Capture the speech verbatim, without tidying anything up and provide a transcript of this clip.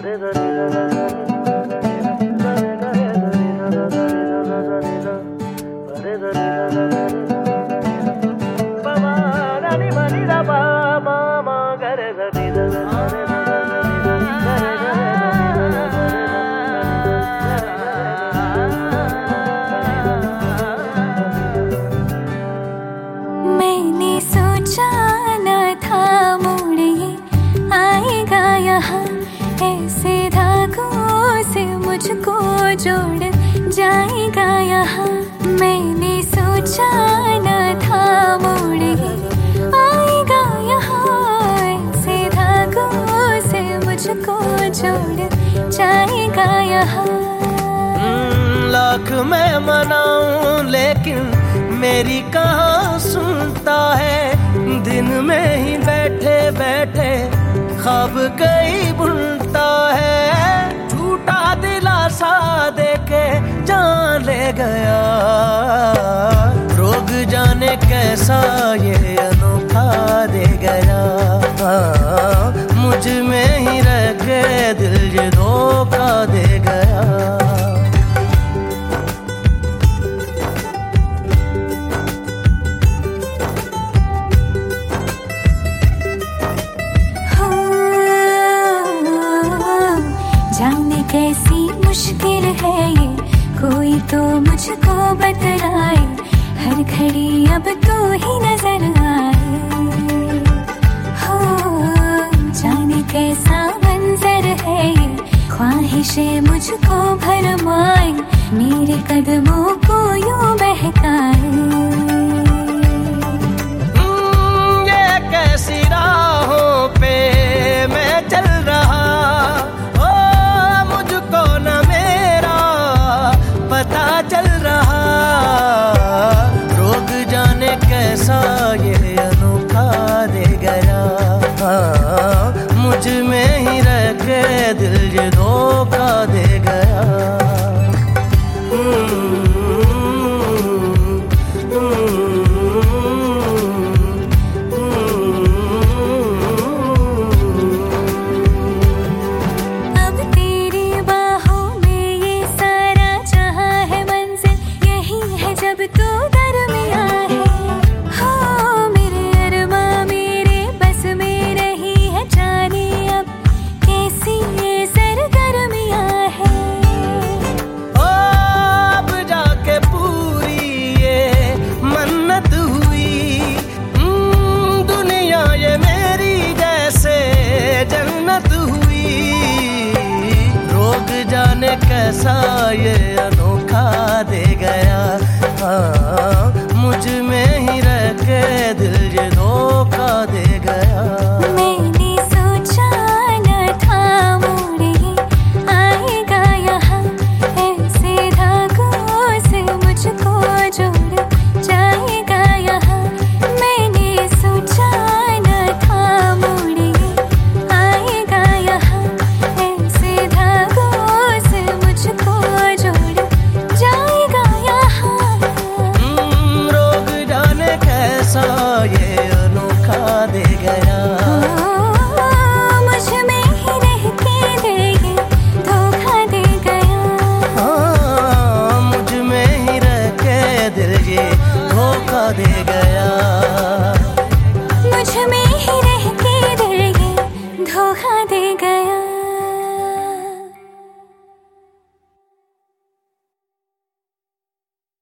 मैंने सोचा न था मोड़ ये आएगा यहाँ, ऐसे धागों से मुझको जोड़ जाएगा यहाँ। मैंने सोचा न था मोड़ ये आएगा यहाँ, ऐसे धागों से मुझको जोड़ जाएगा यहाँ। लाख मैं मनाऊं लेकिन मेरी कहाँ सुनता है, दिन में ही बैठे बैठे ख्वाब कई बुनता है। झूठा दिलासा देके जान ले गया, रोग जाने कैसा ये अनोखा दे गया। मुझ में ही रह के दिल ये धोखा दे गया। कैसी मुश्किल है ये, कोई तो मुझको बतलाए, हर घड़ी अब तू ही नजर आए। हो जाने कैसा मंजर है ये, ख्वाहिशें मुझको भरमाए, मेरे कदमों को यूं बहकाए। ये कैसी राहों पे मैं चल रहा, पता चल रहा। रोग जाने कैसा ये अनोखा दे गया, मुझ में ही रह के दिल ये धोखा दे गया। जाने कैसा ये अनोखा दे गया, हाँ मुझ में ही रह के दिल ये धोखा दे गया। मैंने सोचा न था मोड़ ये आएगा यहाँ, ऐसे धागों से मुझको जोड़ जाएगा यहाँ। मैंने सोचा न था मोड़ ये आएगा यहाँ, ऐसे धागों से मुझको जोड़ जाएगा यहाँ। रोग जाने कैसा ये अनोखा दे गया, मुझ में ही रह के दिल ये धोखा दे गया। हाँ मुझ में ही रह के दिल ये धोखा दे गया। मुझ में ही रह के दिल ये धोखा दे गया।